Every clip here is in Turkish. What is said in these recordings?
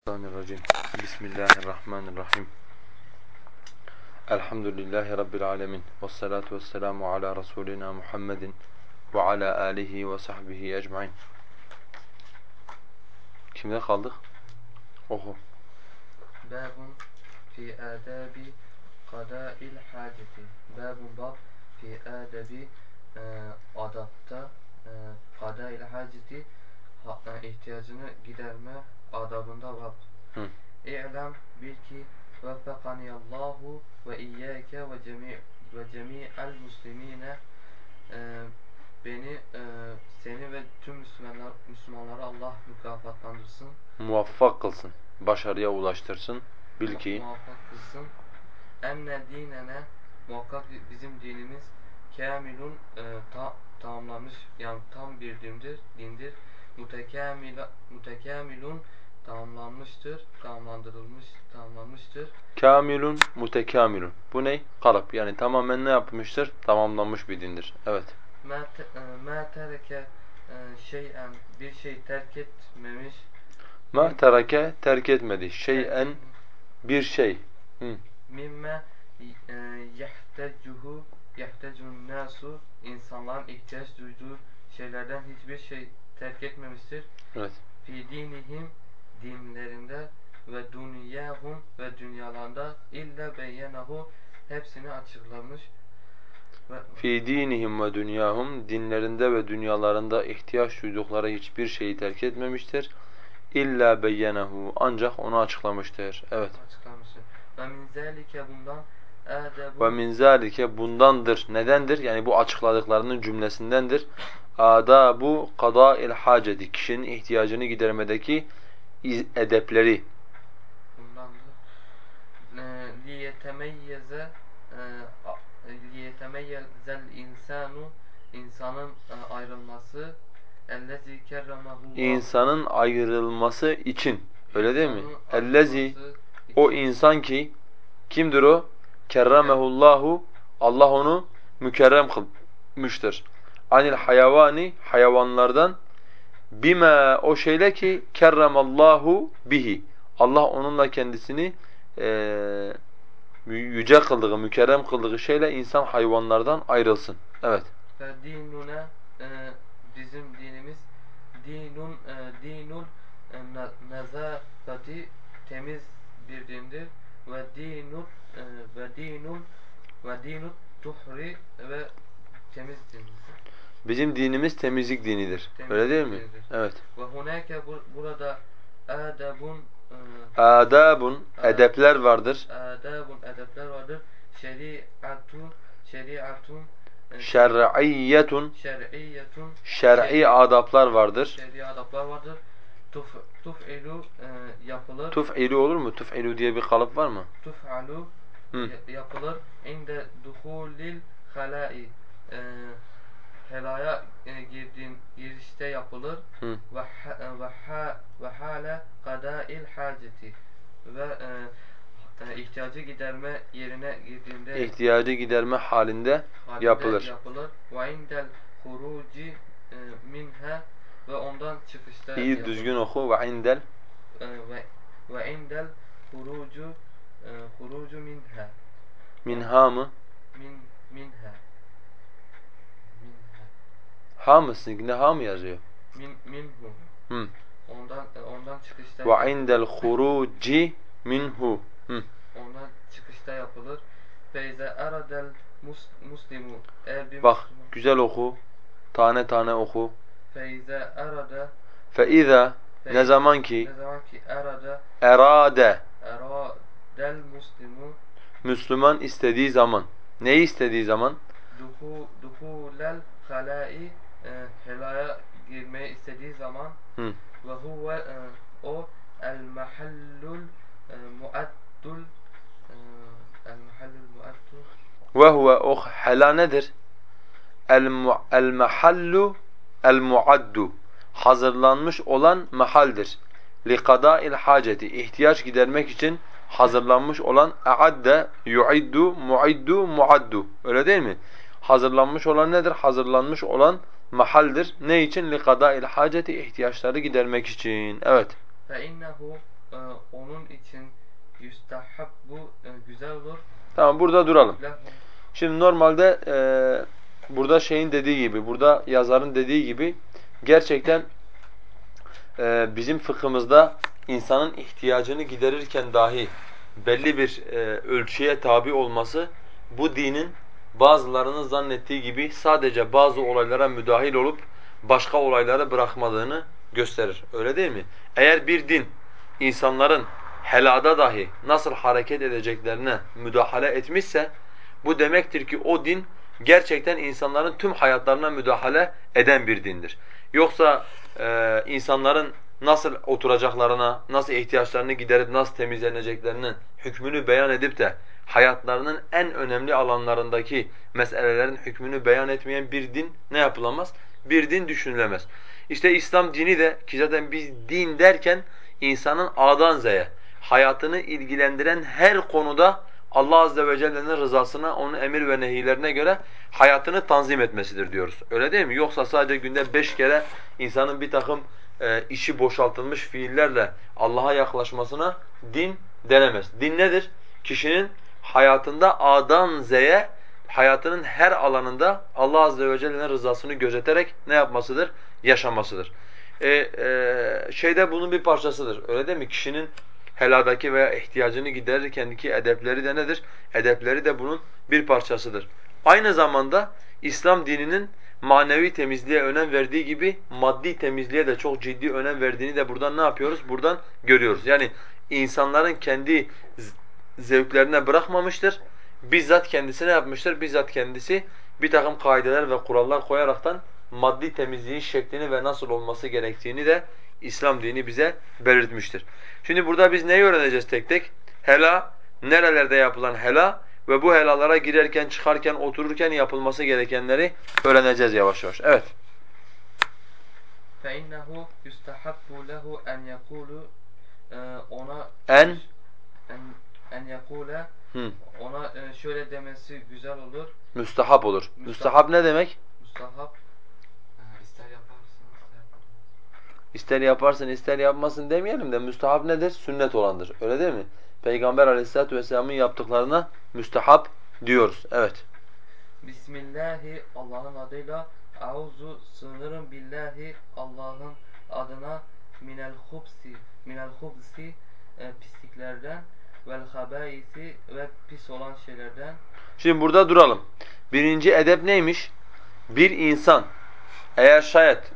Bismillahirrahmanirrahim. Bismillahirrahmanirrahim. Elhamdülillahi Rabbil alemin. Vessalatu vesselamu ala Resulina Muhammedin ve ala alihi ve sahbihi ecmain. Kimde kaldık? Oku. Babun fi adabi kadâil hâceti. Babun bab fi adabi adapta kadâil hâceti ihtiyacını giderme adabında bab. İ'lem bil ki veffekaniyallahu ve iyyâke ve cemî'el muslimîne beni, seni ve tüm Müslümanları Allah mükafatlandırsın. Muvaffak kılsın. Başarıya ulaştırsın. Bil ki Muvaffak kılsın. Enne dinene muhakkak bizim dinimiz kamilun tamamlanmış, yani tam bir dindir. Mutekamilun tamamlanmıştır. kamilun mutekamilun. Bu ne? Kalıp. Yani tamamen ne yapmıştır? Tamamlanmış bir dindir. Evet. Ma tereke şeyen bir şey terk etmemiş. Ma tereke terk etmedi. Şey'en bir şey. Mimme yehtecun nasu insanların ihtiyaç duyduğu şeylerden hiçbir şey terk etmemiştir. Evet. Fi dinihim dinlerinde ve dünyahum ve dünyalarında illa beyyenahu hepsini açıklamış. Fi dinihim ve dünyahum dinlerinde ve dünyalarında ihtiyaç duydukları hiçbir şeyi terk etmemiştir. İlla beyyenehu ancak onu açıklamıştır. Evet. Açıklamıştır. Ve min zalike bundan Ve adabu min zalike bundandır. Nedendir? Yani bu açıkladıklarının cümlesindendir. Adabu kadâil hâceti kişinin ihtiyacını gidermedeki edepleri. bundandır. Liyetemeyyeze liyetemeyyezel insanu insanın ayrılması ellezî kerremehullahu İnsanın ayrılması için. Öyle değil mi? insanın Ellezî ayrılması o için insan ki kimdir o? Kerramehullahu Allah onu mükerrem kılmıştır. Anil hayvani hayvanlardan bima o şeyle ki kerramallahu bihi. Allah onunla kendisini yüce kıldığı, mükerrem kıldığı şeyle insan hayvanlardan ayrılsın. Evet. ve dinuna bizim dinimiz dinul nezafeti temiz bir dindir ve dinul ve dinul ve dinut tuhri ve temiz dindir. Bizim dinimiz temizlik dinidir. Öyle Temizlik değil mi? dinidir. Evet. Ve hunake burada adabun Adabun edepler vardır. edepler vardır. Şeriatun Şer'iyyetun şer'iyyetun şer'i adaplar vardır. şer'i adaplar vardır. Tuf'ilu yapılır. Tuf'ilu olur mu? Tuf'ilu diye bir kalıp var mı? Tuf'alu yapılır. İnde duhulil halai helaya girişte yapılır. Ve hale kadâil haceti ve ihtiyacı giderme yerine girdiğinde İhtiyacı giderme halinde yapılır. Ve indel huruci minha ve ondan çıkışta İyi düzgün oku. Ve indel ve indel hurucu minha minha mı? Minha Ha mı? Sizinkinde ha mı yazıyor? minhu ondan çıkışta Ve yapılır. indel huruci minhu. Ondan çıkışta yapılır. Feyze eradel muslimu eğer bir Bak Müslüman güzel oku. Tane tane oku. feyze erade Feiza ne zaman ki erade erade eradel muslimu Müslüman istediği zaman. Neyi istediği zaman? duhulel halai helaya girmeyi istediği zaman ve huve o el mahallul muaddul el mahallul muaddul Ve huve o hela nedir? El mahallu el muaddu. Hazırlanmış olan mahaldir. Li kadâil haceti. İhtiyaç gidermek için hazırlanmış olan a'adde, yu'iddu, mu'iddu, muaddu. Öyle değil mi? Hazırlanmış olan nedir? Hazırlanmış olan mahaldir. Ne için? Li kadâil haceti ihtiyaçları gidermek için. Evet. فَاِنَّهُ onun için yüstahhabbu güzel olur. Tamam, burada duralım. Lahu Şimdi normalde burada şeyin dediği gibi, burada yazarın dediği gibi gerçekten bizim fıkhımızda insanın ihtiyacını giderirken dahi belli bir ölçüye tabi olması bu dinin bazılarının zannettiği gibi sadece bazı olaylara müdahil olup başka olayları bırakmadığını gösterir. Öyle değil mi? Eğer bir din insanların helada dahi nasıl hareket edeceklerine müdahale etmişse bu demektir ki o din gerçekten insanların tüm hayatlarına müdahale eden bir dindir. Yoksa insanların nasıl oturacaklarına, nasıl ihtiyaçlarını giderip nasıl temizleneceklerinin hükmünü beyan edip de hayatlarının en önemli alanlarındaki meselelerin hükmünü beyan etmeyen bir din ne yapılamaz? Bir din düşünülemez. İşte İslam dini de ki zaten biz din derken insanın A'dan Z'ye hayatını ilgilendiren her konuda Allah azze ve celle'nin rızasına, onun emir ve nehirlerine göre hayatını tanzim etmesidir diyoruz. Öyle değil mi? Yoksa sadece günde 5 kere insanın bir takım işi boşaltılmış fiillerle Allah'a yaklaşmasına din denemez. Din nedir? Kişinin hayatında A'dan Z'ye hayatının her alanında Allah azze ve celle'nin rızasını gözeterek ne yapmasıdır? Yaşamasıdır. Şeyde bunun bir parçasıdır. Öyle değil mi? Kişinin heladaki veya ihtiyacını giderirkenki edepleri de nedir? Edepleri de bunun bir parçasıdır. Aynı zamanda İslam dininin manevi temizliğe önem verdiği gibi maddi temizliğe de çok ciddi önem verdiğini de buradan ne yapıyoruz? Buradan görüyoruz. Yani insanların kendi zevklerine bırakmamıştır. Bizzat kendisine yapmıştır. Bizzat kendisi bir takım kaideler ve kurallar koyaraktan maddi temizliğin şeklini ve nasıl olması gerektiğini de İslam dini bize belirtmiştir. Şimdi burada biz neyi öğreneceğiz tek tek? Hela, nerelerde yapılan hela ve bu helalara girerken, çıkarken, otururken yapılması gerekenleri öğreneceğiz yavaş yavaş. Evet. فَاِنَّهُ يُسْتَحَبُّ لَهُ اَنْ يَقُولُ ona En en yakule hı, ona şöyle demesi güzel olur. müstahap olur. Müstahap ne demek? Müstahap ister yaparsın ister yapmazsın. İster yaparsın ister yapmasın demeyelim de müstahap nedir? Sünnet olandır. Öyle değil mi? Peygamber Aleyhisselatü vesselam'ın yaptıklarına müstahap diyoruz. Evet. Bismillahi Allah'ın adıyla auzu sığınırım billahi Allah'ın adına minel hubsi pisliklerden vel habaisi ve pis olan şeylerden. Şimdi burada duralım. Birinci edep neymiş? Bir insan eğer şayet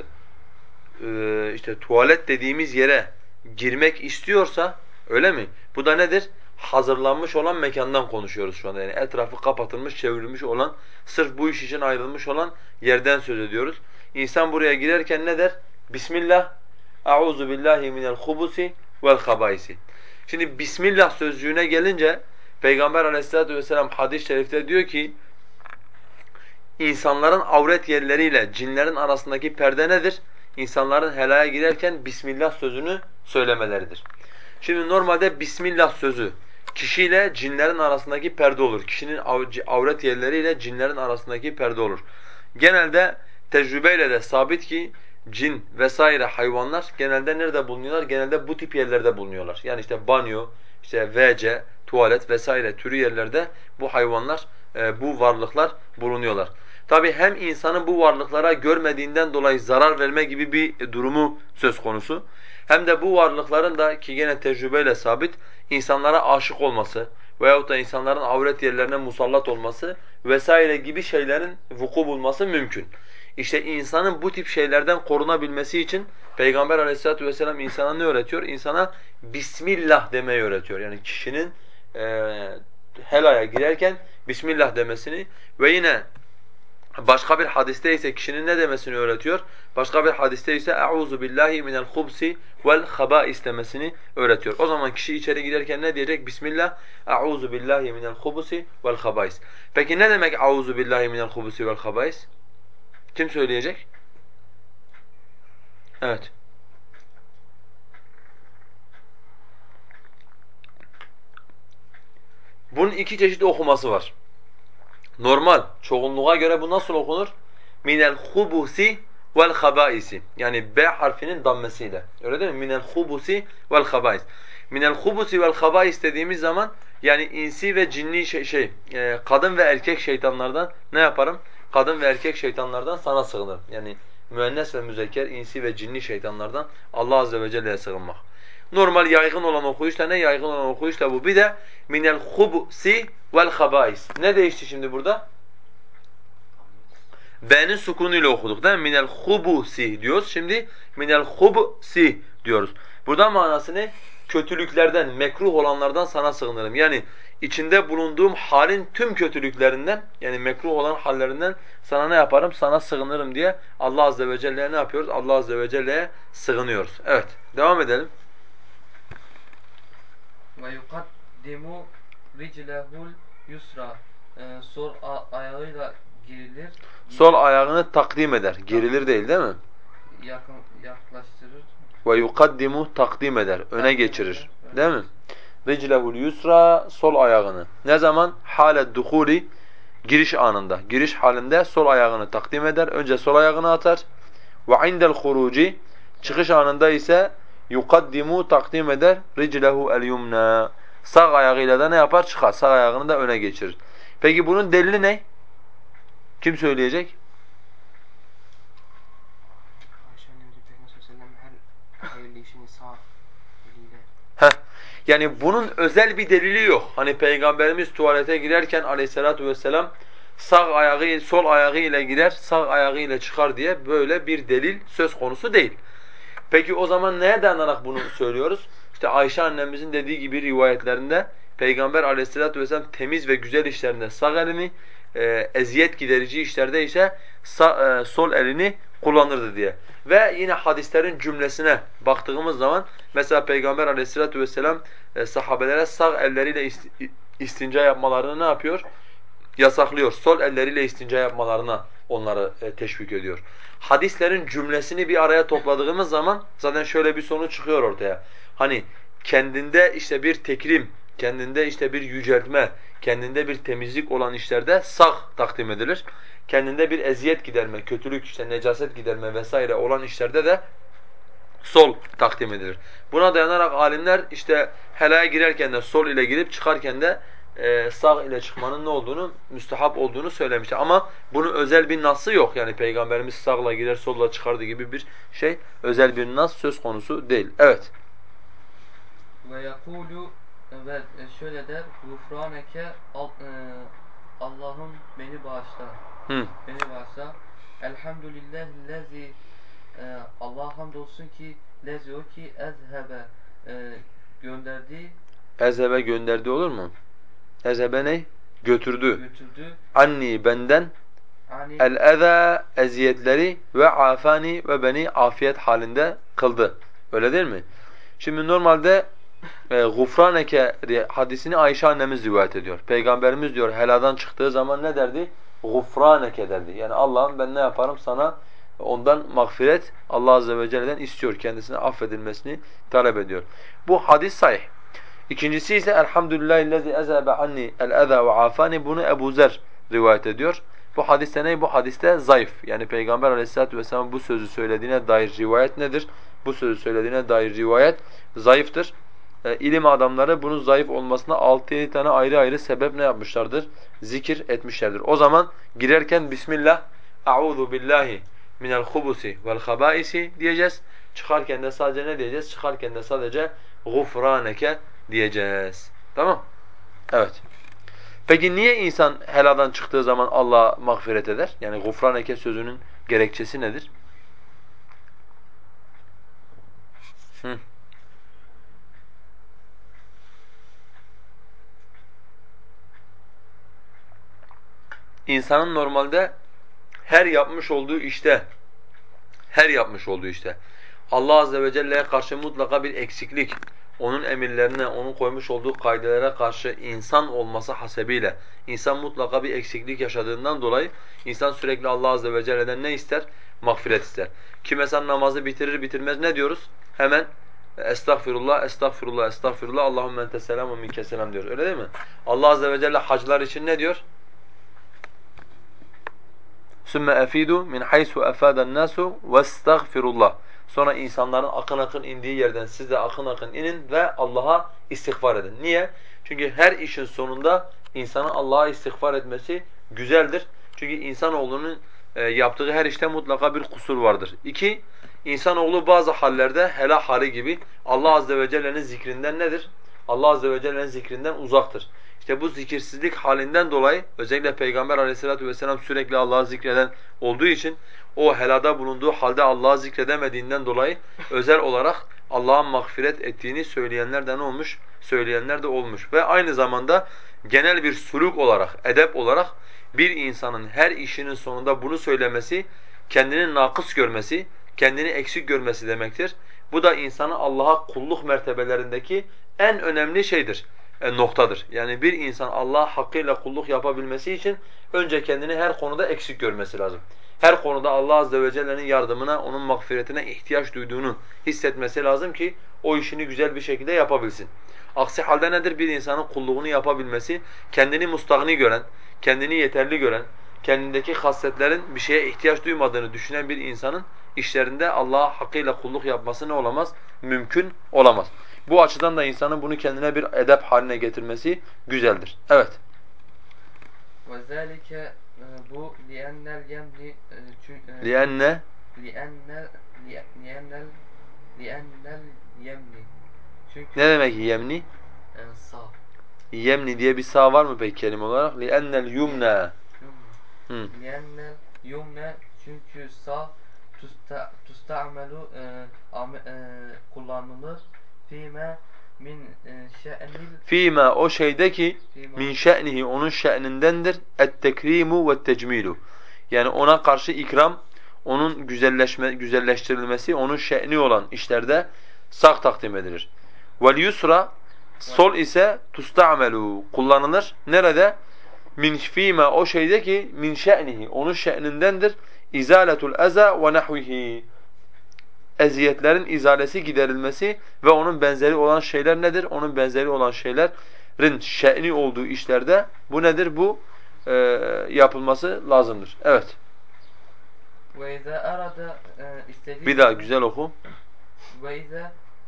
işte tuvalet dediğimiz yere girmek istiyorsa, öyle mi? Bu da nedir? Hazırlanmış olan mekandan konuşuyoruz şu anda. Yani etrafı kapatılmış, çevrilmiş olan, sırf bu iş için ayrılmış olan yerden söz ediyoruz. İnsan buraya girerken ne der? Bismillah, Euzu billahi minel hubusi vel habaisi. Şimdi Bismillah sözcüğüne gelince Peygamber Aleyhisselatü vesselam hadis-i şerifte diyor ki, İnsanların avret yerleriyle cinlerin arasındaki perde nedir? İnsanların helaya girerken Bismillah sözünü söylemeleridir. Şimdi normalde Bismillah sözü kişiyle cinlerin arasındaki perde olur. Kişinin avret yerleriyle cinlerin arasındaki perde olur. Genelde tecrübeyle de sabit ki cin vesaire hayvanlar genelde nerede bulunuyorlar? Genelde bu tip yerlerde bulunuyorlar. Yani işte banyo, işte WC, tuvalet vesaire türü yerlerde bu hayvanlar, bu varlıklar bulunuyorlar. Tabi hem insanın bu varlıklara görmediğinden dolayı zarar verme gibi bir durumu söz konusu. Hem de bu varlıkların da ki gene tecrübeyle sabit insanlara aşık olması veyahut da insanların avret yerlerine musallat olması vesaire gibi şeylerin vuku bulması mümkün. İşte insanın bu tip şeylerden korunabilmesi için Peygamber Aleyhisselatü vesselam insana ne öğretiyor? İnsana Bismillah demeyi öğretiyor. Yani kişinin helaya girerken Bismillah demesini ve yine başka bir hadiste ise kişinin ne demesini öğretiyor? Başka bir hadiste ise "Euzu billahi minel hubsi vel habais" demesini öğretiyor. O zaman kişi içeri girerken ne diyecek? Bismillah, "Euzu billahi minel hubsi vel habais." Peki ne demek "Euzu billahi minel hubsi vel habais"? Kim söyleyecek? Evet. Bunun iki çeşit okuması var. Normal, çoğunluğa göre bu nasıl okunur? Minel hubusi vel habaisi. Yani B harfinin dammesiyle. Öyle değil mi? Minel hubusi vel habais. Minel hubusi vel habais dediğimiz zaman yani insi ve cinni kadın ve erkek şeytanlardan ne yaparım? Kadın ve erkek şeytanlardan sana sığınırım. Yani müennes ve müzekker, insi ve cinni şeytanlardan Allah azze ve celle'ye sığınmak. Normal yaygın olan okuyuş da ne? Yaygın olan okuyuş da bu. Bir de minel hubusi vel habais. Ne değişti şimdi burada? B'nin sukunuyla okuduk değil mi? Minel hubusi diyoruz. Şimdi minel hubsi diyoruz. Burada manası ne? Kötülüklerden, mekruh olanlardan sana sığınırım. Yani içinde bulunduğum halin tüm kötülüklerinden, yani mekruh olan hallerinden sana ne yaparım? Sana sığınırım diye Allah azze ve celle'ye ne yapıyoruz? Allah azze ve celle'ye sığınıyoruz. Evet, devam edelim. Ve yukaddimu riclehul yusra. Sol ayağıyla girilir. Sol ayağını takdim eder. Gerilir değil, değil mi? Yaklaştırır. Ve yukaddimu takdim eder, öne Takdim geçirir. eder. Öne Değil mi? geçirir. Riclehul yusra, sol ayağını. Ne zaman? Hâle duhuli, giriş anında. Giriş halinde sol ayağını takdim eder. Önce sol ayağını atar. Ve indel huruci, çıkış anında ise yukaddimu takdim eder. Riclehu el yumna. Sağ ayağıyla da ne yapar? Çıkar. Sağ ayağını da öne geçirir. Peki bunun delili ne? Kim söyleyecek? Ayşe annemizin Peygamber sallallahu aleyhi ve sellem her hayırlı işini sağ eliyle. Heh. Yani bunun özel bir delili yok. Hani Peygamberimiz tuvalete girerken aleyhissalatu vesselam sağ ayağı sol ayağı ile girer, sağ ayağı ile çıkar diye böyle bir delil söz konusu değil. Peki o zaman neye dayanarak bunu söylüyoruz? İşte Ayşe annemizin dediği gibi rivayetlerinde Peygamber aleyhissalatu vesselam temiz ve güzel işlerinde sağ elini, eziyet giderici işlerde ise sol elini kullanırdı diye. Ve yine hadislerin cümlesine baktığımız zaman mesela Peygamber aleyhissalatu vesselam sahabelere sağ elleriyle istinca yapmalarını ne yapıyor? Yasaklıyor. Sol elleriyle istinca yapmalarına onları teşvik ediyor. Hadislerin cümlesini bir araya topladığımız zaman zaten şöyle bir sonuç çıkıyor ortaya. Hani kendinde işte bir tekrim, kendinde işte bir yüceltme, kendinde bir temizlik olan işlerde sağ takdim edilir. Kendinde bir eziyet giderme, kötülük, işte necaset giderme vesaire olan işlerde de sol takdim edilir. Buna dayanarak alimler işte helaya girerken de sol ile girip çıkarken de sağ ile çıkmanın ne olduğunu, müstehap olduğunu söylemişler. Ama bunun özel bir nası yok. Yani Peygamberimiz sağla girer, solla çıkardı gibi bir şey, özel bir nas söz konusu değil. Evet. Ve yakulu ve şöyle der. Gufraneke Allah'ım beni bağışla. Hı. Beni bağışla. Elhamdülillahillezî Allah'a hamdolsun ki lezi o ki ezhebe gönderdi, Ezhebe gönderdi olur mu? Ezhebe ne? Götürdü. götürdü. Anni benden Ani el-eza eziyetleri ve afani ve beni afiyet halinde kıldı. Öyle değil mi? Şimdi normalde gufraneke hadisini Ayşe annemiz rivayet ediyor. Peygamberimiz diyor heladan çıktığı zaman ne derdi? Gufraneke derdi. Yani Allah'ım ben ne yaparım sana ondan mağfiret Allah azze ve celle'den istiyor. Kendisine affedilmesini talep ediyor. Bu hadis sahih. İkincisi ise elhamdülillahillezî ezhebe anni el-eza ve afani, bunu Ebu Zer rivayet ediyor. Bu hadiste ne? Bu hadiste zayıf. Yani Peygamber aleyhissalatu vesselam bu sözü söylediğine dair rivayet nedir? Bu sözü söylediğine dair rivayet zayıftır. İlim adamları bunun zayıf olmasına 6-7 tane ayrı ayrı sebep ne yapmışlardır? Zikir etmişlerdir. O zaman girerken Bismillah, A'udhu billahi minel hubusi vel habaisi diyeceğiz. Çıkarken de sadece ne diyeceğiz? Çıkarken de sadece gufraneke diyeceğiz. Tamam? Evet. Peki niye insan heladan çıktığı zaman Allah'a mağfiret eder? Yani gufraneke sözünün gerekçesi nedir? Hı. İnsanın normalde her yapmış olduğu işte, her yapmış olduğu işte Allah azze ve celle'ye karşı mutlaka bir eksiklik, onun emirlerine, onun koymuş olduğu kaidelere karşı insan olması hasebiyle insan mutlaka bir eksiklik yaşadığından dolayı insan sürekli Allah azze ve celle'den ne ister? Mağfiret ister. Ki mesela namazı bitirir bitirmez ne diyoruz? Hemen estağfirullah, estağfirullah, estağfirullah, Allahümme entes selam ve minke selam diyoruz. Öyle değil mi? Allah azze ve celle hacılar için ne diyor? ثُمَّ أَفِيدُوا مِنْ حَيْثُ أَفَادَ النَّاسُ وَاسْتَغْفِرُوا اللّٰهِ Sonra insanların akın akın indiği yerden siz de akın akın inin ve Allah'a istiğfar edin. Niye? Çünkü her işin sonunda insanın Allah'a istiğfar etmesi güzeldir. Çünkü insanoğlunun yaptığı her işte mutlaka bir kusur vardır. İki, insanoğlu bazı hallerde helak hali gibi Allah azze ve celle'nin zikrinden nedir? Allah azze ve celle'nin zikrinden uzaktır. İşte bu zikirsizlik halinden dolayı özellikle Peygamber aleyhissalatu vesselam sürekli Allah'ı zikreden olduğu için o helada bulunduğu halde Allah'ı zikredemediğinden dolayı özel olarak Allah'ın mağfiret ettiğini söyleyenler de ne olmuş? Söyleyenler de olmuş. Ve aynı zamanda genel bir suluk olarak, edep olarak bir insanın her işinin sonunda bunu söylemesi, kendini nakıs görmesi, kendini eksik görmesi demektir. Bu da insanın Allah'a kulluk mertebelerindeki en önemli şeydir, noktadır. Yani bir insan Allah'a hakkıyla kulluk yapabilmesi için önce kendini her konuda eksik görmesi lazım. Her konuda Allah azze ve celle'nin yardımına, onun mağfiretine ihtiyaç duyduğunu hissetmesi lazım ki o işini güzel bir şekilde yapabilsin. Aksi halde nedir? Bir insanın kulluğunu yapabilmesi, kendini mustagni gören, kendini yeterli gören, kendindeki hasletlerin bir şeye ihtiyaç duymadığını düşünen bir insanın işlerinde Allah'a hakkıyla kulluk yapması ne olamaz? Mümkün olamaz. Bu açıdan da insanın bunu kendine bir edep haline getirmesi güzeldir. Evet. وَذَٰلِكَ bu لِأَنَّ الْيَمْنِ لِأَنَّ لِأَنَّ الْيَمْنِ Çünkü Ne demek yemni? sağ. Yemni diye bir sağ var mı peki kelime olarak? لِأَنَّ الْيُمْنَى لِأَنَّ الْيُمْنَ çünkü sağ tusta'melu kullanılır fîme min şe'nil Fîmâ o şeyde ki fîme min şe'nihi onun şe'nindendir et-tekrimu ve't-tecmilu. Yani ona karşı ikram, onun güzelleştirilmesi, onun şe'ni olan işlerde sağ takdim edilir. Vel yusra sol ise tusta'melu kullanılır. Nerede? Min fîmâ o şeyde ki min şe'nihi onun şe'nindendir. İzâletul eza ve nahvihi. Eziyetlerin izalesi, giderilmesi ve onun benzeri olan şeyler nedir? Onun benzeri olan şeylerin şe'ni olduğu işlerde bu nedir? Bu yapılması lazımdır. Evet. وَاِذَا arada istediği Bir daha güzel oku. وَاِذَا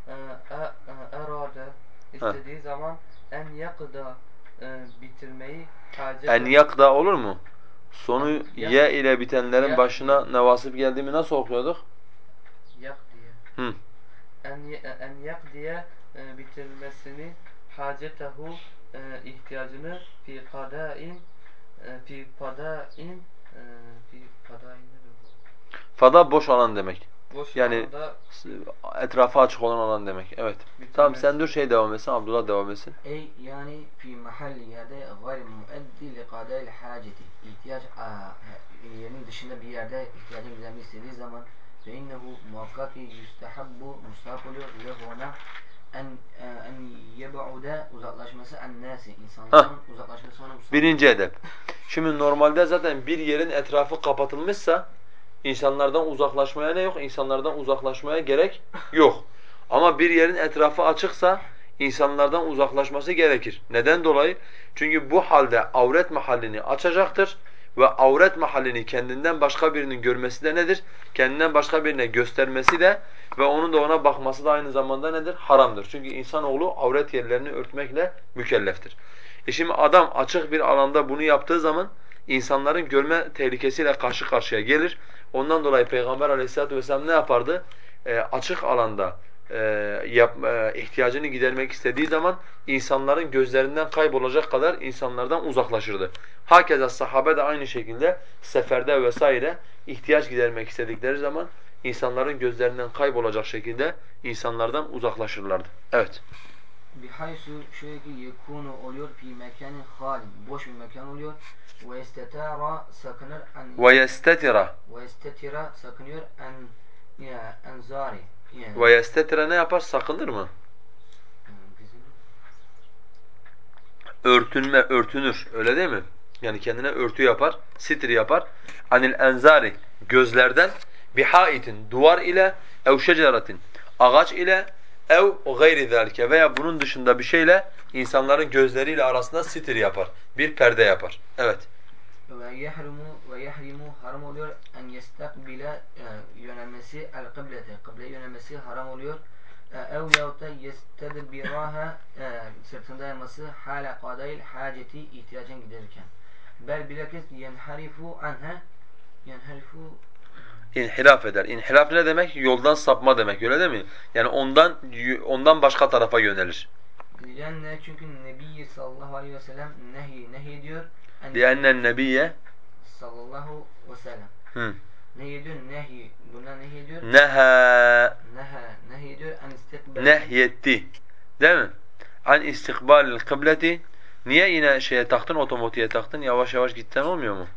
arada istediği zaman en yakıda bitirmeyi En yakda olur mu? Sonu En ye ile bitenlerin yak başına nevasip geldiğimi nasıl okuyorduk? yak diye. Hı. En yak diye bitirmesini hacetehu ihtiyacını fi kadain fi kadain nedir bu? Fada boş alan demek. Boş Yani alanda etrafı açık olan alan demek. Evet. Tamam sen dur devam etsin. Abdullah devam etsin. Ey yani fi mahalli yerde gayr muaddi li qada'il haceti. İhtiyaç yerinin dışında bir yerde ihtiyacın giderilmek istediği zaman fe innehu muhakkak yustahabbu mustahap oluyor ve ona en yeb'ude uzaklaşması en nasi insanların uzaklaşması ona mustahap. Birinci edep. Şimdi normalde zaten bir yerin etrafı kapatılmışsa insanlardan uzaklaşmaya ne yok? İnsanlardan uzaklaşmaya gerek yok. Ama bir yerin etrafı açıksa insanlardan uzaklaşması gerekir. Neden dolayı? Çünkü bu halde avret mahallini açacaktır ve avret mahallini kendinden başka birinin görmesi de nedir? Kendinden başka birine göstermesi de ve onun da ona bakması da aynı zamanda nedir? Haramdır. Çünkü insanoğlu avret yerlerini örtmekle mükelleftir. Şimdi adam açık bir alanda bunu yaptığı zaman insanların görme tehlikesiyle karşı karşıya gelir. Ondan dolayı Peygamber Aleyhisselatü vesselam ne yapardı? Açık alanda ihtiyacını gidermek istediği zaman insanların gözlerinden kaybolacak kadar insanlardan uzaklaşırdı. Hakeza sahabe de aynı şekilde seferde vesaire ihtiyaç gidermek istedikleri zaman insanların gözlerinden kaybolacak şekilde insanlardan uzaklaşırlardı. Evet. Bihaysu şöyle ki yekunu oluyor fi mekanin halin boş bir mekan oluyor ve istetara sakınır en وَيَسْتَتِرَ sakınıyor en zari yani وَيَسْتَتِرَ ne yapar? Sakınır mı? bizim Örtünme, örtünür. Öyle değil mi? Yani kendine örtü yapar, sitir yapar. Anil enzari gözlerden bihaitin duvar ile ev şeceratin ağaç ile ev gayri zalike veya bunun dışında bir şeyle insanların gözleriyle arasında sitir yapar. Bir perde yapar. Evet. ve yahrimu haram oluyor en yestakbile yönelmesi el kıblete kıbleye yönelmesi haram oluyor. Ev yahut da yestedbiraha sırtında yaması hala kadayil haceti ihtiyacın giderirken. Bel bilakis yenharifu anha yenharifu İnhiraf eder. İnhiraf ne demek? Yoldan sapma demek, öyle değil mi? Yani ondan başka tarafa yönelir. Lenne çünkü Nebi sallallahu aleyhi ve sellem nehy ediyor. Li'ennen nebiyye Sallallahu ve sellem. Nehy ediyor? Bundan nehy ediyor? Nehy ediyor. En istikbal. Nehyetti. Değil mi? An istikbalil kıbleti. Niye yine şeye taktın, otomatiğe taktın? Yavaş yavaş gitsen olmuyor mu?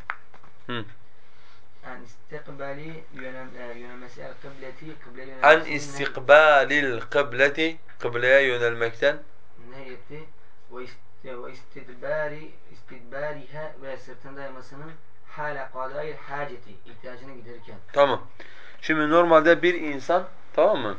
En istikbali yönelmesi el kıbleti kıbleye An yönelmesi istikbalil kıbleti. Kıbleye yönelmekten. nehyetti. Ve istidbariha ve sırtında yamasının hala kadayil haceti ihtiyacını giderirken. Tamam. Şimdi normalde bir insan, tamam mı?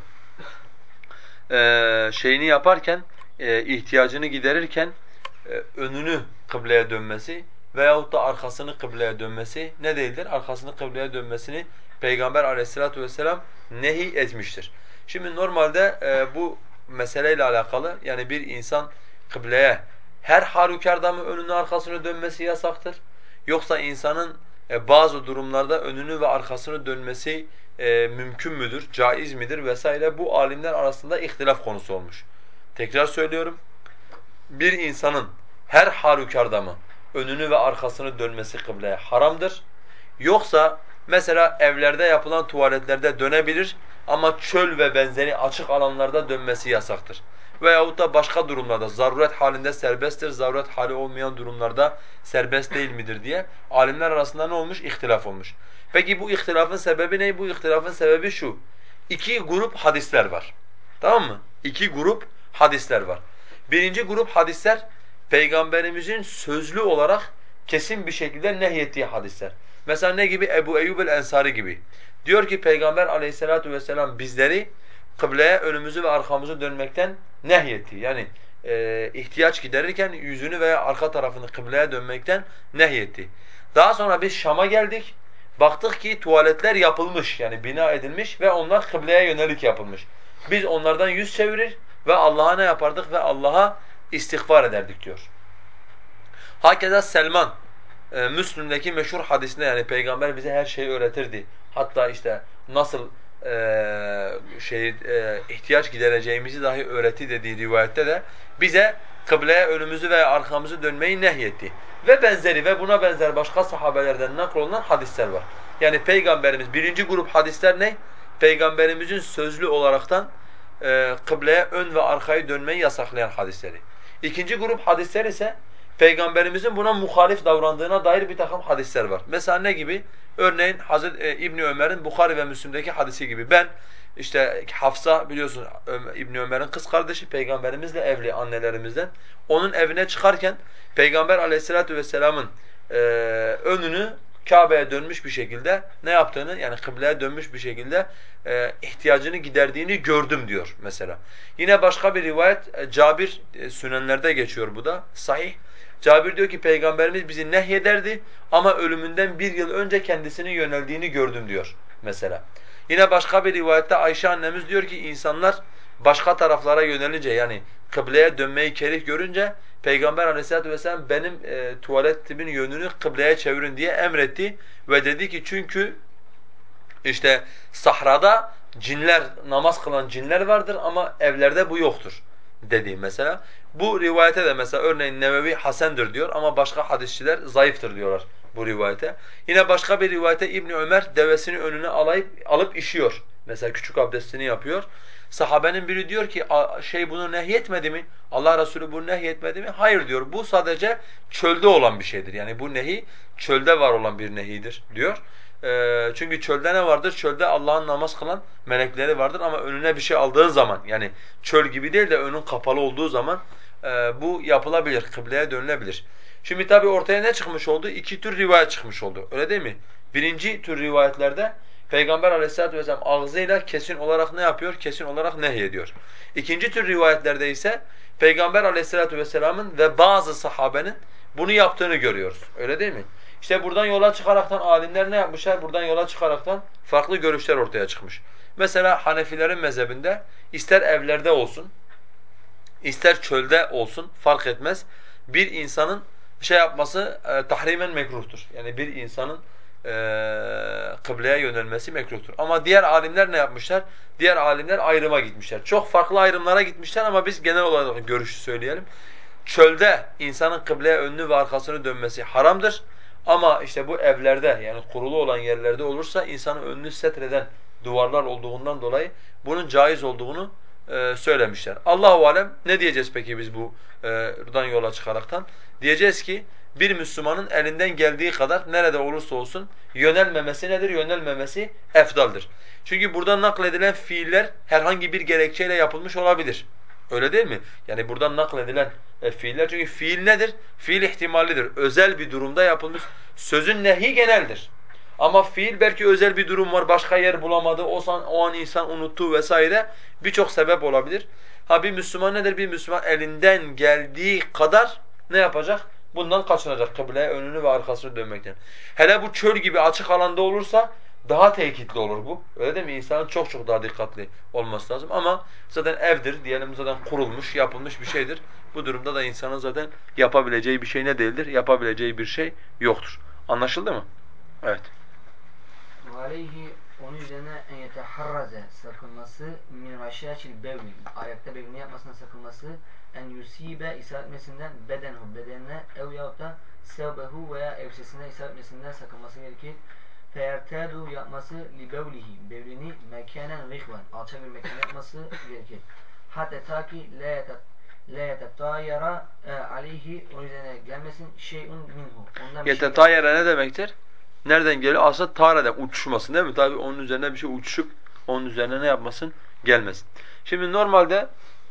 Şeyini yaparken, ihtiyacını giderirken önünü kıbleye dönmesi veyahut da arkasını kıbleye dönmesi ne değildir? Arkasını kıbleye dönmesini Peygamber Aleyhisselatü vesselam nehi etmiştir. Şimdi normalde bu meseleyle alakalı, yani bir insan kıbleye her halükarda mı önünü arkasını dönmesi yasaktır? Yoksa insanın bazı durumlarda önünü ve arkasını dönmesi mümkün müdür, caiz midir vesaire, bu alimler arasında ihtilaf konusu olmuş. Tekrar söylüyorum. Bir insanın her halükarda mı önünü ve arkasını dönmesi kıbleye haramdır? Yoksa mesela evlerde yapılan tuvaletlerde dönebilir ama çöl ve benzeri açık alanlarda dönmesi yasaktır. Veyahut da başka durumlarda zaruret halinde serbesttir, zaruret hali olmayan durumlarda serbest değil midir diye alimler arasında ne olmuş? İhtilaf olmuş. Peki bu ihtilafın sebebi ne? Bu ihtilafın sebebi şu: İki grup hadisler var. Tamam mı? İki grup hadisler var. Birinci grup hadisler Peygamberimizin sözlü olarak kesin bir şekilde nehyettiği hadisler. Mesela ne gibi? Ebu Eyyub el-Ensari gibi. Diyor ki Peygamber Aleyhissalatu vesselam bizleri kıbleye önümüzü ve arkamızı dönmekten nehyetti. Yani ihtiyaç giderirken yüzünü veya arka tarafını kıbleye dönmekten nehyetti. Daha sonra biz Şam'a geldik. Baktık ki tuvaletler yapılmış, yani bina edilmiş ve onlar kıbleye yönelik yapılmış. Biz onlardan yüz çevirir ve Allah'a ne yapardık? Ve Allah'a istiğfar ederdik diyor. Hakeza Selman, Müslim'deki meşhur hadisinde, yani Peygamber bize her şeyi öğretirdi. Hatta işte nasıl ihtiyaç gidereceğimizi dahi öğretti dediği rivayette de bize kıbleye önümüzü veya arkamızı dönmeyi nehyetti. Ve benzeri ve buna benzer başka sahabelerden naklolunan hadisler var. Yani Peygamberimiz, birinci grup hadisler ne? Peygamberimizin sözlü olaraktan kıbleye ön ve arkayı dönmeyi yasaklayan hadisleri. İkinci grup hadisler ise Peygamberimizin buna muhalif davrandığına dair bir takım hadisler var. Mesela ne gibi? Örneğin Hazreti İbn Ömer'in Bukhari ve Müslim'deki hadisi gibi. Ben işte Hafsa, biliyorsun İbn Ömer'in kız kardeşi, Peygamberimizle evli, annelerimizden. Onun evine çıkarken Peygamber Aleyhissalatu vesselam'ın önünü Kabe'ye dönmüş bir şekilde ne yaptığını, yani kıbleye dönmüş bir şekilde ihtiyacını giderdiğini gördüm diyor mesela. Yine başka bir rivayet Cabir, Sünenlerde geçiyor bu da sahih. Cabir diyor ki Peygamberimiz bizi nehyederdi ama ölümünden bir yıl önce kendisinin yöneldiğini gördüm diyor mesela. Yine başka bir rivayette Ayşe annemiz diyor ki insanlar başka taraflara yönelince, yani kıbleye dönmeyi kerih görünce Peygamber Aleyhisselatü vesselam benim tuvaletimin yönünü kıbleye çevirin diye emretti ve dedi ki çünkü işte sahrada cinler, namaz kılan cinler vardır ama evlerde bu yoktur dedi mesela. Bu rivayete de mesela örneğin Nevevi hasendir diyor ama başka hadisçiler zayıftır diyorlar bu rivayete. Yine başka bir rivayete İbn Ömer devesini önüne alıp işiyor. Mesela küçük abdestini yapıyor. Sahabenin biri diyor ki bunu nehyetmedi mi? Allah Resulü bunu nehyetmedi mi? Hayır diyor. Bu sadece çölde olan bir şeydir. Yani bu nehi çölde var olan bir nehidir diyor. Çünkü çölde ne vardır? Çölde Allah'ın namaz kılan melekleri vardır ama önüne bir şey aldığın zaman, yani çöl gibi değil de önün kapalı olduğu zaman bu yapılabilir, kıbleye dönülebilir. Şimdi tabii ortaya ne çıkmış oldu? İki tür rivayet çıkmış oldu. Öyle değil mi? Birinci tür rivayetlerde Peygamber Aleyhisselatü vesselam ağzıyla kesin olarak ne yapıyor? Kesin olarak nehyediyor. İkinci tür rivayetlerde ise Peygamber Aleyhisselatü vesselamın ve bazı sahabenin bunu yaptığını görüyoruz. Öyle değil mi? İşte buradan yola çıkaraktan alimler ne yapmışlar? Buradan yola çıkaraktan farklı görüşler ortaya çıkmış. Mesela Hanefilerin mezhebinde ister evlerde olsun, ister çölde olsun fark etmez. Bir insanın şey yapması tahrimen mekruhtur. Yani bir insanın kıbleye yönelmesi mekruhtur. Ama diğer alimler ne yapmışlar? Diğer alimler ayrıma gitmişler. Çok farklı ayrımlara gitmişler ama biz genel olarak görüşü söyleyelim. Çölde insanın kıbleye önünü ve arkasını dönmesi haramdır. Ama işte bu evlerde yani kurulu olan yerlerde olursa insanın önünü setreden duvarlar olduğundan dolayı bunun caiz olduğunu söylemişler. Allahu alem ne diyeceğiz peki biz buradan yola çıkaraktan? Diyeceğiz ki bir Müslümanın elinden geldiği kadar nerede olursa olsun yönelmemesi nedir? Yönelmemesi efdaldır. Çünkü burada nakledilen fiiller herhangi bir gerekçeyle yapılmış olabilir. Öyle değil mi? Yani buradan nakledilen fiiller çünkü fiil nedir? Fiil ihtimallidir. Özel bir durumda yapılmış. Sözün nehi geneldir. Ama fiil belki özel bir durum var, başka yer bulamadı, o an insan unuttu vesaire birçok sebep olabilir. Ha bir Müslüman nedir? Bir Müslüman elinden geldiği kadar ne yapacak? Bundan kaçınacak kıbleye önünü ve arkasını dönmekten. Hele bu çöl gibi açık alanda olursa daha tekitli olur bu. Öyle değil mi? İnsanın çok çok daha dikkatli olması lazım ama zaten evdir diyelim zaten kurulmuş, yapılmış bir şeydir. Bu durumda da insanın zaten yapabileceği bir şey ne değildir? Yapabileceği bir şey yoktur. Anlaşıldı mı? Evet. وَعَلَيْهِ onun üzerine en yeteharraze sakınması min raşyaçil bevli ayakta bevlini yapmasından sakınması en yusibe isabet etmesinden bedenhu bedenine ev yahut da sevbehu veya elbisesine isabet etmesinden sakınması gerekir. Feyertadu yapması li bevlihi bevlini mekanen rihvan alçak bir mekan yapması gerekir. Hatta ta ki la yetetayara aleyhi onun üzerine gelmesin şeyun minhu. Ondan bir şey Yetetayara ne demektir? Nereden geliyor? Aslında tareden uçuşmasın değil mi? Tabii onun üzerine bir şey uçuşup onun üzerine ne yapmasın? Gelmesin. Şimdi normalde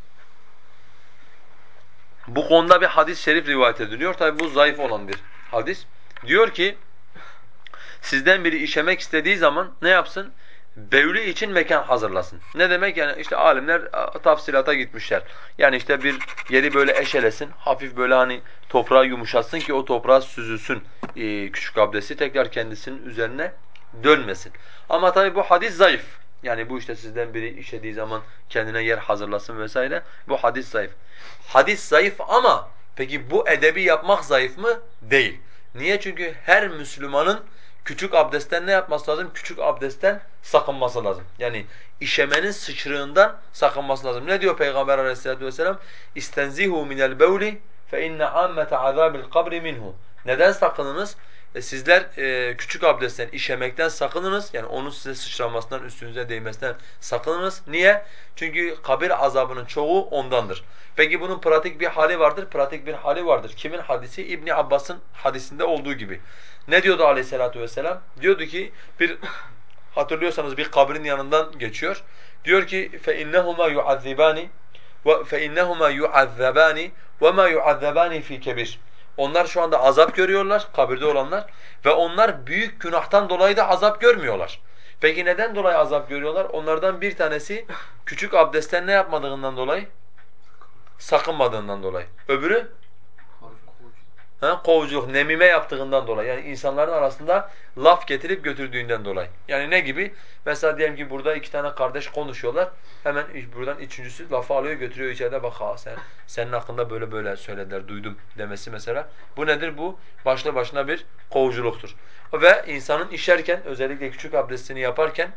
bu konuda bir hadis-i şerif rivayet ediliyor. Tabii bu zayıf olan bir hadis. Diyor ki sizden biri işemek istediği zaman ne yapsın? Bevli için mekan hazırlasın. Ne demek? Yani işte alimler tafsilata gitmişler. Yani işte bir yeri böyle eşelesin, hafif böyle hani toprağı yumuşatsın ki o toprağı süzülsün küçük abdesti tekrar kendisinin üzerine dönmesin. Ama tabii bu hadis zayıf. Yani bu işte sizden biri işediği zaman kendine yer hazırlasın vesaire. Bu hadis zayıf. Hadis zayıf ama peki bu edebi yapmak zayıf mı? Değil. Niye? Çünkü her Müslümanın küçük abdestten ne yapması lazım? Küçük abdestten sakınması lazım. Yani işemenin sıçrığından sakınması lazım. Ne diyor Peygamber Aleyhisselatü vesselam? İstenzihu minel bevli fe inne ammete azabil kabri minhu. Neden sakınınız? Sizler küçük abdestten, işemekten sakınınız. Yani onun size sıçramasından, üstünüze değmesinden sakınınız. Niye? Çünkü kabir azabının çoğu ondandır. Peki bunun pratik bir hali vardır, pratik bir hali vardır. Kimin hadisi? İbn Abbas'ın hadisinde olduğu gibi. Ne diyordu Aleyhissalatu vesselam? Diyordu ki hatırlıyorsanız bir kabrin yanından geçiyor. Diyor ki فَإِنَّهُمَا يُعَذِّبَانِ فَإِنَّهُمَا يُعَذَّبَانِ وَمَا يُعَذَّبَانِ فِي كَبِيرٍ. Onlar şu anda azap görüyorlar, kabirde olanlar ve onlar büyük günahtan dolayı da azap görmüyorlar. Peki neden dolayı azap görüyorlar? Onlardan bir tanesi küçük abdestten ne yapmadığından dolayı? Sakınmadığından dolayı. Öbürü? Kovuculuk, nemime yaptığından dolayı. Yani insanların arasında laf getirip götürdüğünden dolayı. Yani ne gibi? Mesela diyelim ki burada iki tane kardeş konuşuyorlar. Hemen buradan üçüncüsü lafı alıyor götürüyor içeride bak ha senin hakkında böyle böyle söylediler duydum demesi mesela. Bu nedir? Bu başlı başına bir kovuculuktur. Ve insanın işerken özellikle küçük abdestini yaparken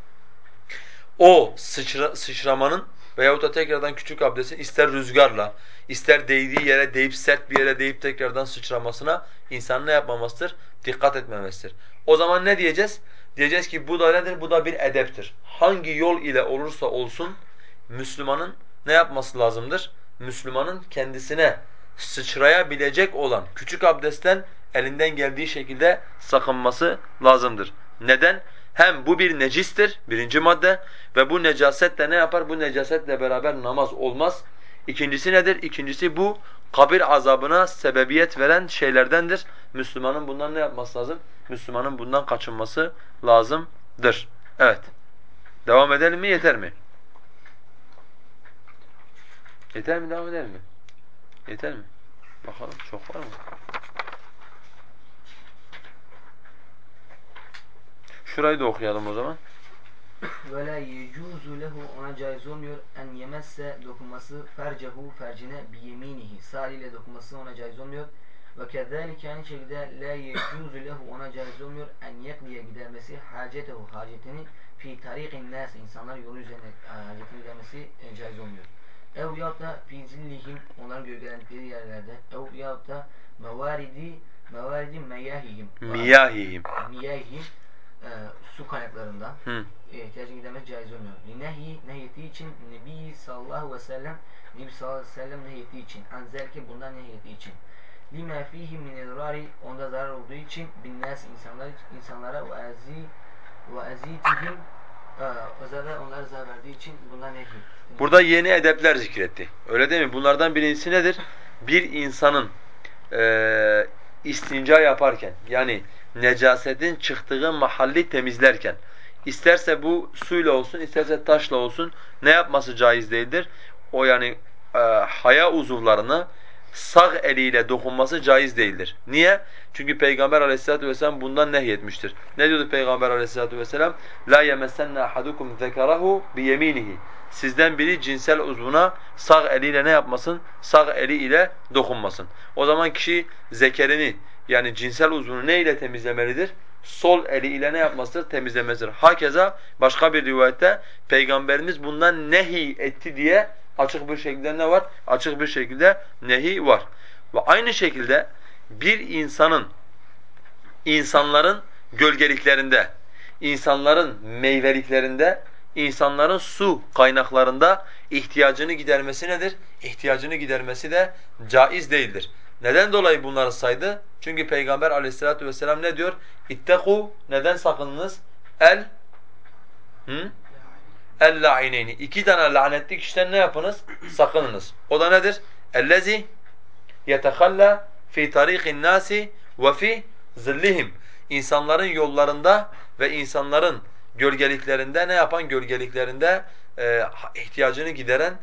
o sıçramanın veyahut da tekrardan küçük abdestin ister rüzgarla, ister değdiği yere değip sert bir yere değip tekrardan sıçramasına insan ne yapmamasıdır? Dikkat etmemesidir. O zaman ne diyeceğiz? Diyeceğiz ki bu da nedir? Bu da bir edeptir. Hangi yol ile olursa olsun Müslümanın ne yapması lazımdır? Müslümanın kendisine sıçrayabilecek olan küçük abdestten elinden geldiği şekilde sakınması lazımdır. Neden? Hem bu bir necistir, birinci madde ve bu necasetle ne yapar? Bu necasetle beraber namaz olmaz. İkincisi nedir? İkincisi bu kabir azabına sebebiyet veren şeylerdendir. Müslümanın bundan ne yapması lazım? Müslümanın bundan kaçınması lazımdır. Evet. Devam edelim mi? Yeter mi? Yeter mi? Devam edelim mi? Yeter mi? Bakalım çok var mı? Şurayı da okuyalım o zaman. Ve la yecuzu lehu ona caiz olmuyor en yemesse dokunması fercehu fercine bi yeminihi sağ ile dokunması ona caiz olmuyor. Ve kezalike aynı şekilde la yecuzu lehu ona caiz olmuyor en yakdiye gidermesi hacetehu hacetini fi tariqin nas insanlar yolu üzerine hacetini gidermesi caiz olmuyor. Ev yahut da fi zillihim onların gölgelendikleri yerlerde ev yahut da mevaridi meyahihim Miyahihim. Su kaynaklarından ihtiyacın gidermesi caiz olmuyor. Nehyettiği için Nebi sallallahu aleyhi ve sellem nehyettiği için anzelke bundan nehyettiği için lima fihi min edrari onda zarar olduğu için binnas insanlara ve azitihim özellikle onlara zarar verdiği için bundan nehyettiği. Burada yeni edepler zikretti. Öyle değil mi? Bunlardan birincisi nedir? Bir insanın istinca yaparken yani necasetin çıktığı mahalli temizlerken isterse bu suyla olsun isterse taşla olsun ne yapması caiz değildir? O yani haya uzuvlarına sağ eliyle dokunması caiz değildir. Niye? Çünkü Peygamber Aleyhisselatü vesselam bundan nehyetmiştir. Ne diyordu Peygamber Aleyhisselatü vesselam? La yemessenne ahadukum zekerahu bi yeminihi. Sizden biri cinsel uzvuna sağ eliyle ne yapmasın? Sağ eli ile dokunmasın. O zaman kişi zekerini yani cinsel uzvunu ne ile temizlemelidir? Sol eli ile ne yapmasıdır? Temizlemesidir. Hakeza başka bir rivayette Peygamberimiz bundan nehi etti diye açık bir şekilde ne var? Açık bir şekilde nehi var. Ve aynı şekilde bir insanların gölgeliklerinde, insanların meyveliklerinde, insanların su kaynaklarında ihtiyacını gidermesi nedir? İhtiyacını gidermesi de caiz değildir. Neden dolayı bunları saydı? Çünkü Peygamber Aleyhisselatü vesselam ne diyor? İttekû, neden sakınınız? El-la'ineyni. İki tane lanetli kişiden ne yapınız? Sakınınız. O da nedir? Ellezî yetehallâ fî tarîqin nâsi ve fî zillihim. İnsanların yollarında ve insanların gölgeliklerinde ne yapan? Gölgeliklerinde ihtiyacını gideren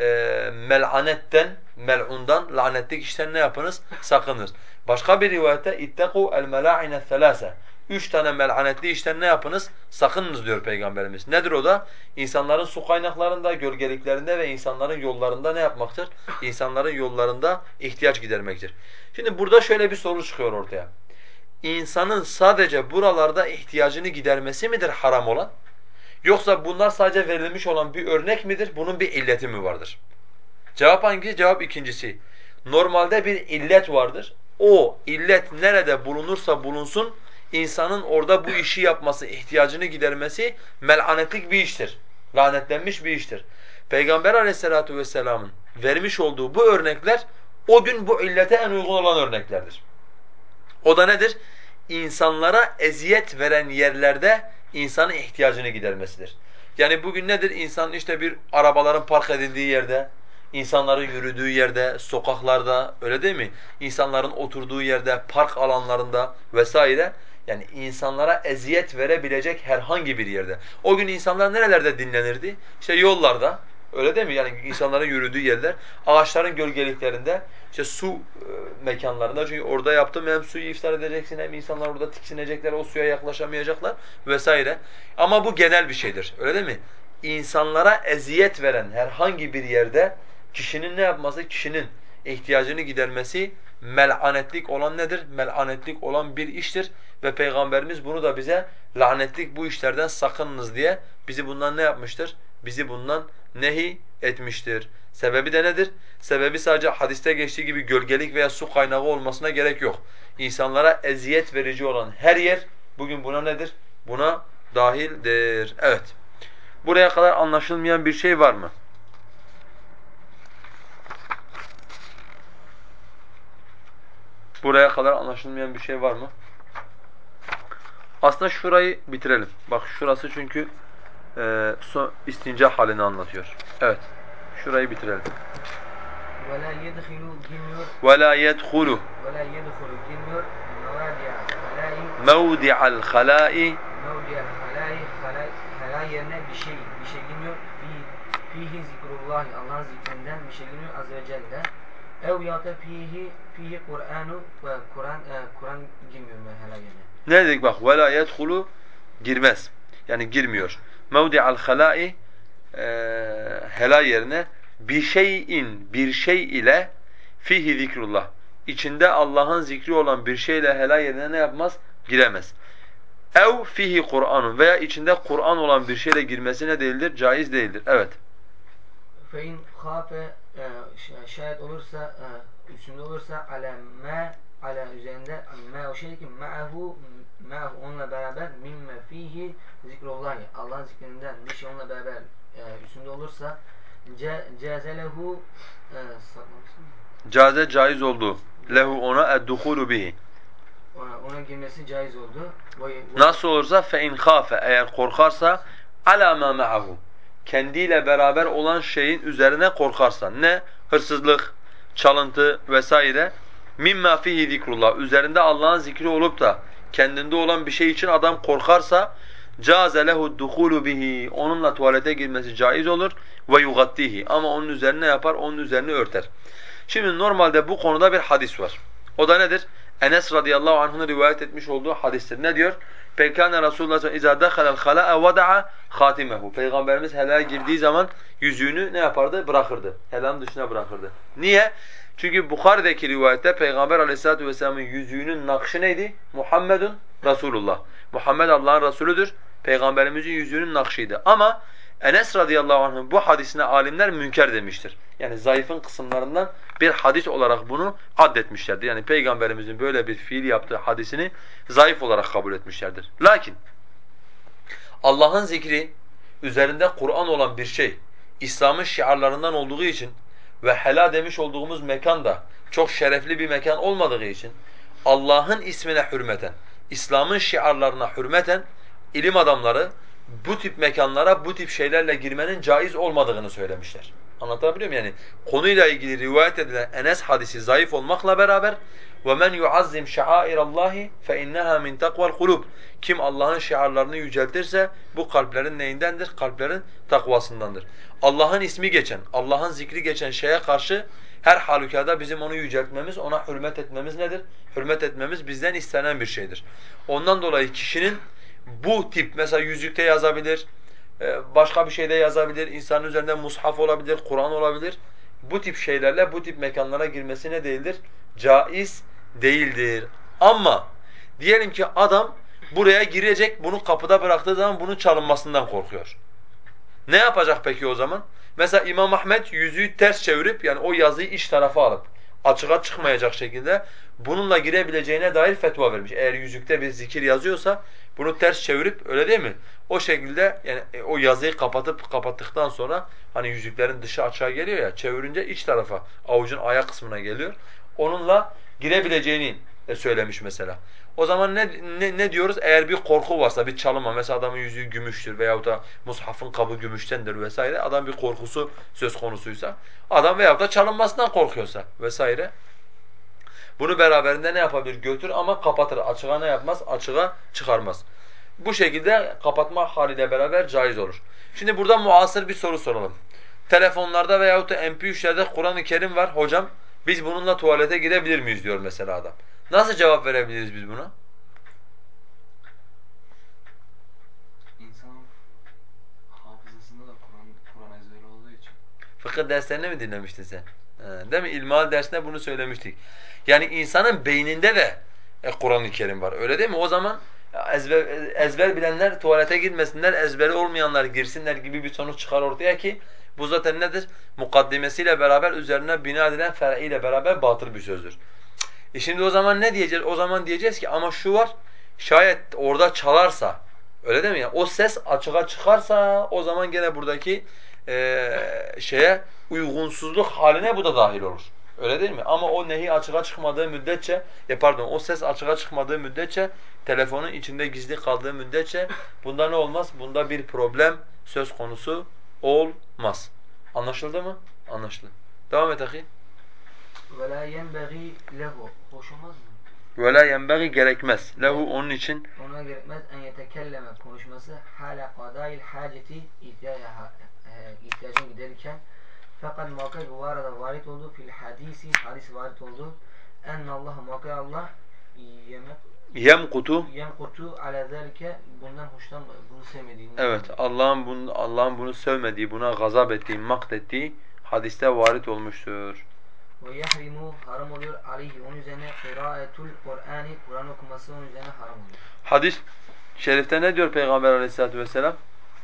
mel'anetten, mel'undan, lanetli kişiden ne yapınız? Sakınınız. Başka bir rivayette ittekû el-melâ'ine thelâse. 3 tane mel'anetli işten ne yapınız? Sakınınız diyor Peygamberimiz. Nedir o da? İnsanların su kaynaklarında, gölgeliklerinde ve insanların yollarında ne yapmaktır? İnsanların yollarında ihtiyaç gidermektir. Şimdi burada şöyle bir soru çıkıyor ortaya. İnsanın sadece buralarda ihtiyacını gidermesi midir haram olan? Yoksa bunlar sadece verilmiş olan bir örnek midir? Bunun bir illeti mi vardır? Cevap hangisi? Cevap ikincisi. Normalde bir illet vardır. O illet nerede bulunursa bulunsun, insanın orada bu işi yapması, ihtiyacını gidermesi mel'anetlik bir iştir. Lanetlenmiş bir iştir. Peygamber Aleyhisselatü vesselam'ın vermiş olduğu bu örnekler o gün bu illete en uygun olan örneklerdir. O da nedir? İnsanlara eziyet veren yerlerde insanın ihtiyacını gidermesidir. Yani bugün nedir? İnsan işte bir arabaların park edildiği yerde, insanların yürüdüğü yerde, sokaklarda, öyle değil mi? İnsanların oturduğu yerde, park alanlarında vesaire. Yani insanlara eziyet verebilecek herhangi bir yerde. O gün insanlar nerelerde dinlenirdi? İşte yollarda, öyle değil mi? Yani insanların yürüdüğü yerler, ağaçların gölgeliklerinde, işte su mekanlarında. Çünkü orada yaptığım hem suyu iftar edeceksin hem insanlar orada tiksinecekler, o suya yaklaşamayacaklar vesaire. Ama bu genel bir şeydir, öyle değil mi? İnsanlara eziyet veren herhangi bir yerde kişinin ne yapması? Kişinin ihtiyacını gidermesi mel'anetlik olan nedir? Mel'anetlik olan bir iştir ve Peygamberimiz bunu da bize lanetlik bu işlerden sakınınız diye bizi bundan ne yapmıştır? Bizi bundan nehi etmiştir. Sebebi de nedir? Sebebi sadece hadiste geçtiği gibi gölgelik veya su kaynağı olmasına gerek yok. İnsanlara eziyet verici olan her yer bugün buna nedir? Buna dahildir. Evet. Buraya kadar anlaşılmayan bir şey var mı? Buraya kadar anlaşılmayan bir şey var mı? Aslında şurayı bitirelim. Bak şurası çünkü istinca halini anlatıyor. Evet. Şurayı bitirelim. وَلَا يَدْخِلُ girmiyor. وَلَا يَدْخُلُ وَلَا يَدْخُلُ girmiyor. مَوْدِعَ الْخَلَاءِ مَوْدِعَ الْخَلَاءِ halâ yerine bir şey girmiyor. Fihi zikrullah Allah'ın zikrinden bir şey girmiyor azze ve celle. Ev ya da fihi Kur'anu ve Kur'an girmiyor halâ yerine. Ne dedik bak? وَلَا يَدْخُلُ girmez. Yani girmiyor. Mevdi'al halâ'i hela yerine bir şey ile fihi zikrullah. İçinde Allah'ın zikri olan bir şeyle hela yerine ne yapmaz? Giremez. Ev fihi Kur'anun veya içinde Kur'an olan bir şeyle girmesi ne değildir? Caiz değildir. Evet. Fein khafe şayet olursa üstünde olursa ala üzerinde ma o şey ki ma'ahu onunla beraber mimme fihi zikrullah Allah'ın zikrinden bir şey onunla beraber üstünde olursa cazelehu Caze caiz oldu. Lehu ona ed-duhulu bihi. Ona girmesi caiz oldu. Nasıl olursa fe in khafe eğer korkarsa ala ma ma'ahu. Kendiyle beraber olan şeyin üzerine korkarsa ne? Hırsızlık, çalıntı vesaire. Mimma fihi zikrullah. Üzerinde Allah'ın zikri olup da kendinde olan bir şey için adam korkarsa caze lehu duhulu bihi. Onunla tuvalete girmesi caiz olur ve yugattihi. Ama onun üzerine yapar? Onun üzerine örter. Şimdi normalde bu konuda bir hadis var. O da nedir? Enes radıyallahu anh'ın rivayet etmiş olduğu hadistir. Ne diyor? Pekâne Resulullah sallallahu aleyhi ve sellem اِذَا دَخَلَ الْخَلَاءَ وَدَعَ خَاتِمَهُ. Peygamberimiz helaya girdiği zaman yüzüğünü ne yapardı? Bırakırdı. Helanın dışına bırakırdı. Niye? Çünkü Bukhari'deki rivayette Peygamber aleyhissalatu vesselam'ın yüzüğünün nakşı neydi? Muhammedun Resulullah. Muhammed Allah'ın Resulüdür. Peygamberimizin yüzüğünün nakşıydı. Ama Enes radıyallahu anh'ın bu hadisine alimler münker demiştir. Yani zayıfın kısımlarından bir hadis olarak bunu addetmişlerdir. Yani Peygamberimizin böyle bir fiil yaptığı hadisini zayıf olarak kabul etmişlerdir. Lakin Allah'ın zikri üzerinde Kur'an olan bir şey İslam'ın şiarlarından olduğu için ve helal demiş olduğumuz mekan da çok şerefli bir mekan olmadığı için Allah'ın ismine hürmeten, İslam'ın şiarlarına hürmeten ilim adamları bu tip mekanlara bu tip şeylerle girmenin caiz olmadığını söylemişler. Anlatabiliyor muyum? Yani konuyla ilgili rivayet edilen Enes hadisi zayıf olmakla beraber وَمَنْ يُعَزِّمْ شَعَائِرَ اللّٰهِ فَاِنَّهَا مِنْ تَقْوَى الْقُلُوبِ Kim Allah'ın şiarlarını yüceltirse bu kalplerin neyindendir? Kalplerin takvasındandır. Allah'ın ismi geçen, Allah'ın zikri geçen şeye karşı her halükarda bizim onu yüceltmemiz, ona hürmet etmemiz nedir? Hürmet etmemiz bizden istenen bir şeydir. Ondan dolayı kişinin bu tip mesela yüzükte yazabilir, başka bir şeyde yazabilir, insanın üzerinde mushaf olabilir, Kur'an olabilir. Bu tip şeylerle bu tip mekanlara girmesi ne değildir? Caiz değildir. Ama diyelim ki adam buraya girecek, bunu kapıda bıraktığı zaman bunun çalınmasından korkuyor. Ne yapacak peki o zaman? Mesela İmam Ahmed yüzüğü ters çevirip yani o yazıyı iç tarafa alıp açığa çıkmayacak şekilde bununla girebileceğine dair fetva vermiş. Eğer yüzükte bir zikir yazıyorsa bunu ters çevirip öyle değil mi? O şekilde yani o yazıyı kapattıktan sonra hani yüzüklerin dışı açığa geliyor ya çevirince iç tarafa avucun ayak kısmına geliyor. Onunla girebileceğini söylemiş mesela. O zaman ne diyoruz? Eğer bir korku varsa, bir çalınma, mesela adamın yüzüğü gümüştür veyahut da mushafın kabı gümüştendir vesaire, adam bir korkusu söz konusuysa, adam veyahut da çalınmasından korkuyorsa vesaire, bunu beraberinde ne yapabilir? Götür ama kapatır. Açığa ne yapmaz? Açığa çıkarmaz. Bu şekilde kapatma haliyle beraber caiz olur. Şimdi burada muasır bir soru soralım. Telefonlarda veyahut da MP3'lerde Kur'an-ı Kerim var. Hocam biz bununla tuvalete girebilir miyiz diyor mesela adam. Nasıl cevap verebiliriz biz buna? İnsanın hafızasında da Kur'an ezberi olduğu için. Fıkıh derslerini mi dinlemiştin sen? Değil mi? İlmihal dersinde bunu söylemiştik. Yani insanın beyninde de Kur'an-ı Kerim var. Öyle değil mi? O zaman ezber bilenler tuvalete girmesinler, ezberi olmayanlar girsinler gibi bir sonuç çıkar ortaya ki bu zaten nedir? Mukaddimesiyle beraber üzerine bina edilen fer'iyle beraber batıl bir sözdür. Şimdi o zaman ne diyeceğiz? O zaman diyeceğiz ki ama şu var, şayet orada çalarsa, öyle değil mi ya? O ses açığa çıkarsa o zaman gene buradaki şeye uygunsuzluk haline bu da dahil olur. Öyle değil mi? Ama o nehi açığa çıkmadığı müddetçe, o ses açığa çıkmadığı müddetçe, telefonun içinde gizli kaldığı müddetçe bunda ne olmaz? Bunda bir problem söz konusu olmaz. Anlaşıldı mı? Anlaşıldı. Devam et ahi. وَلَا يَنْبَغِي لَهُ Hoş olmaz mı? وَلَا يَنْبَغِي gerekmez. Lehu onun için Ona gerekmez en yetekelleme konuşması hala qadâil hâceti ihtiyacın giderirken fakat muhakkak bu arada varit oldu fil hadisi hadis varit oldu ennallah muhakkak Allah Yemkutu. Yemkutu ala zalike bundan bunu sevmediğinden. Evet, Allah'ın bunu sevmediği, buna gazap ettiği, makt ettiği hadiste varit olmuştur. Ve yahrimu haram oluyor aleyhi onun üzerine kıraatul Kur'ani Kur'an okuması onun üzerine haram oluyor. Hadis şerifte ne diyor Peygamber Aleyhisselatü vesselam?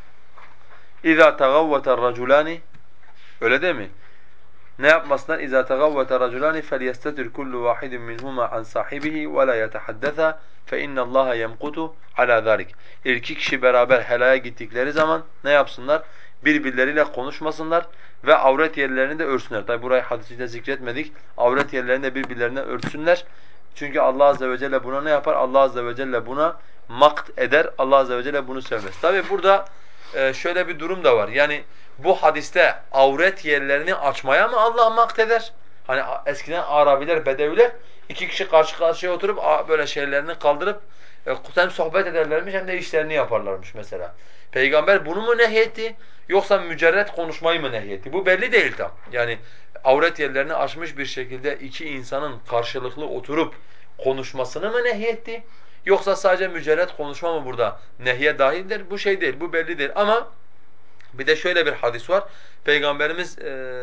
İza tagavvata raculani, öyle değil mi? Ne yapmasınlar? İza tagavvata raculani felyestetir kullu vahidin minhuma an sahibihi ve la yetehaddesa fe innallaha yemkutu ala zalik. İki kişi beraber helaya gittikleri zaman ne yapsınlar? Birbirleriyle konuşmasınlar ve avret yerlerini de örsünler. Tabi burayı hadisinde zikretmedik. Avret yerlerini de birbirlerine örtsünler. Çünkü Allah azze ve celle buna ne yapar? Allah azze ve celle buna makt eder. Allah azze ve celle bunu sevmez. Tabi burada şöyle bir durum da var. Yani bu hadiste avret yerlerini açmaya mı Allah makt eder? Hani eskiden Arabiler, Bedeviler iki kişi karşı karşıya oturup böyle şeylerini kaldırıp hem sohbet ederlermiş hem de işlerini yaparlarmış mesela. Peygamber bunu mu nehyetti yoksa mücerret konuşmayı mı nehyetti? Bu belli değil tam. Yani avret yerlerini açmış bir şekilde iki insanın karşılıklı oturup konuşmasını mı nehyetti? Yoksa sadece mücerret konuşma mı burada nehye dahildir? Bu şey değil, bu belli değil ama bir de şöyle bir hadis var. Peygamberimiz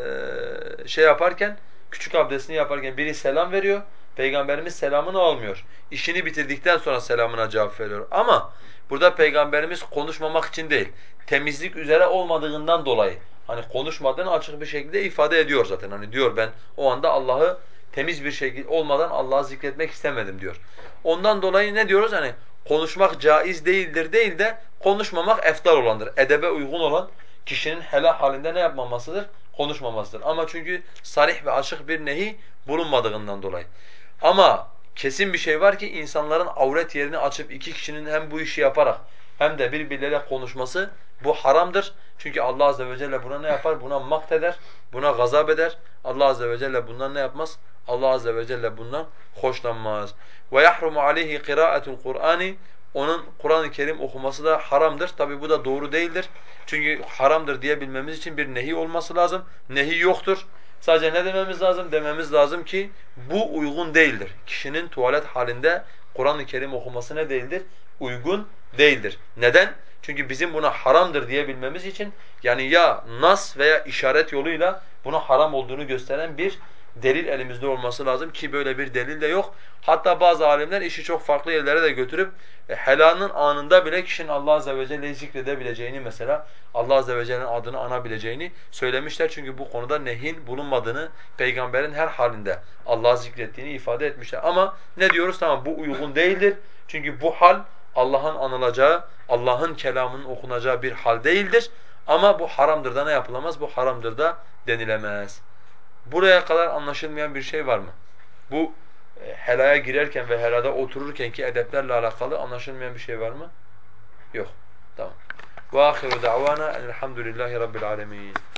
şey yaparken, küçük abdestini yaparken biri selam veriyor. Peygamberimiz selamını almıyor. İşini bitirdikten sonra selamına cevap veriyor. Ama burada Peygamberimiz konuşmamak için değil, temizlik üzere olmadığından dolayı hani konuşmadığını açık bir şekilde ifade ediyor zaten. Hani diyor ben o anda Allah'ı temiz bir şekilde olmadan Allah'ı zikretmek istemedim diyor. Ondan dolayı ne diyoruz? Hani konuşmak caiz değildir değil de konuşmamak efdal olandır. Edebe uygun olan kişinin helal halinde ne yapmamasıdır? Konuşmamasıdır. Ama çünkü sarih ve açık bir nehi bulunmadığından dolayı. Ama kesin bir şey var ki insanların avret yerini açıp iki kişinin hem bu işi yaparak hem de birbirleriyle konuşması bu haramdır. Çünkü Allah azze ve celle buna ne yapar? Buna makt eder, buna gazap eder. Allah azze ve celle bundan ne yapmaz? Allah azze ve celle bundan hoşlanmaz. Ve yahrumu aleyhi kıraatul Kur'ani, onun Kur'an-ı Kerim okuması da haramdır. Tabi bu da doğru değildir. Çünkü haramdır diyebilmemiz için bir nehi olması lazım. Nehi yoktur. Sadece ne dememiz lazım? Dememiz lazım ki bu uygun değildir. Kişinin tuvalet halinde Kur'an-ı Kerim okuması ne değildir? Uygun değildir. Neden? Çünkü bizim buna haramdır diyebilmemiz için yani ya nas veya işaret yoluyla buna haram olduğunu gösteren bir delil elimizde olması lazım ki böyle bir delil de yok. Hatta bazı alimler işi çok farklı yerlere de götürüp helanın anında bile kişinin Allah azze ve celle'yi zikredebileceğini mesela Allah azze ve celle'nin adını anabileceğini söylemişler. Çünkü bu konuda nehin bulunmadığını, peygamberin her halinde Allah'ı zikrettiğini ifade etmişler. Ama ne diyoruz? Tamam bu uygun değildir. Çünkü bu hal Allah'ın anılacağı, Allah'ın kelamının okunacağı bir hal değildir. Ama bu haramdır da ne yapılamaz? Bu haramdır da denilemez. Buraya kadar anlaşılmayan bir şey var mı? Bu helaya girerken ve helada otururkenki edeplerle alakalı anlaşılmayan bir şey var mı? Yok. Tamam. وآخر دعوانا الحمد لله رب العالمين